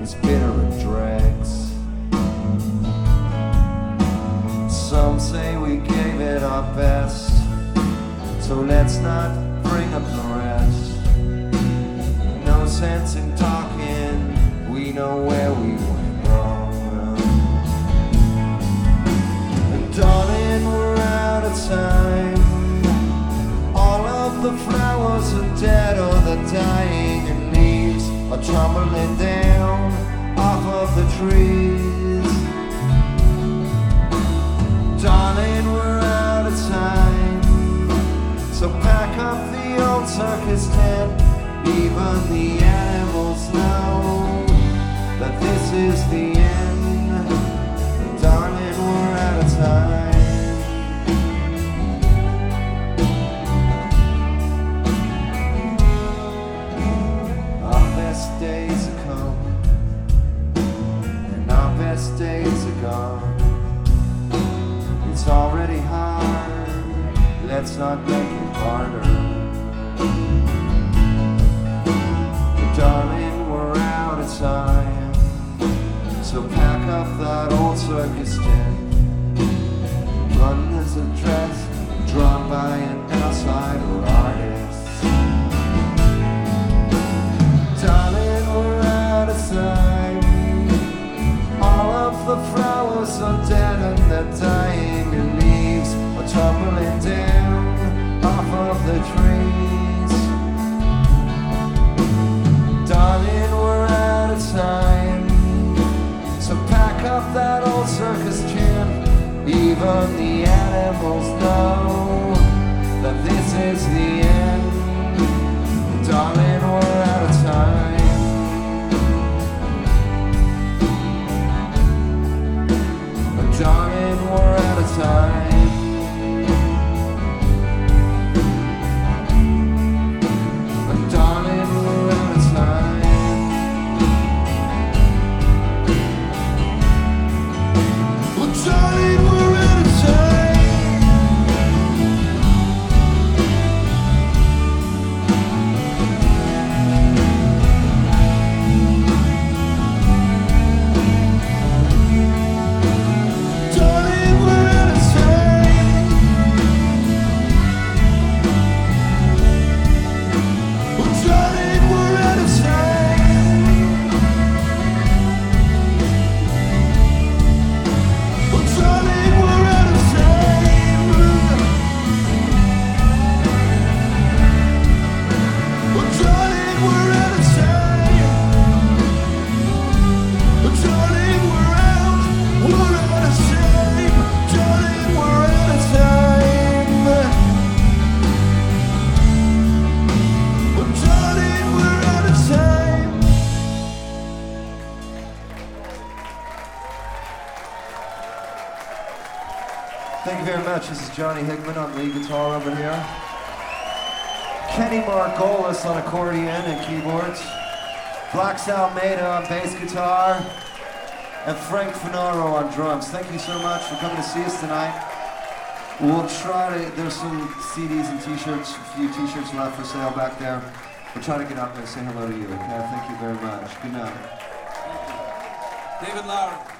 as bitter and dregs. Some say we gave it our best, so let's not bring up the rest. No sense in talking, we know where we went wrong. And darling, we're out of time. All of the flowers are dead or they're dying, and leaves are tumbling down off of the trees. Darling, we're out of time, so pack up the old circus tent. Even the animals know that this is the end. Darling, we're out of time. Our best days are come, and our best days are gone. It's already hard, let's not make it harder. Darling, we're out of time, so pack up that old circus tent. Run as a dress drawn by an outsider artist. Darling, we're out of time. All of the flowers are dead and they're dying, and leaves are tumbling down off of the trees. Darling, we're out of time, so pack up that old circus tent. Even the animals know that this is the end. Darling, we're out of time. Darling, we're out of time. Darling, we're out of time. Well, darling, we're out of time. Darling, we're out of time. Well, darling, we're out of time. Well, darling, we're out of time. Well, darling, we're out of time. Well, darling, we're out of time. Darling, we're out of time. Well, darling, we're out of time. Thank you very much. This is Johnny Hickman on lead guitar over here. Kenny Margolis on accordion and keyboards. Blax Almeida on bass guitar. And Frank Finaro on drums. Thank you so much for coming to see us tonight. We'll try to, there's some CDs and t-shirts, a few t-shirts left for sale back there. We'll try to get up there and say hello to you, okay? Thank you very much. Good night. David Lauer.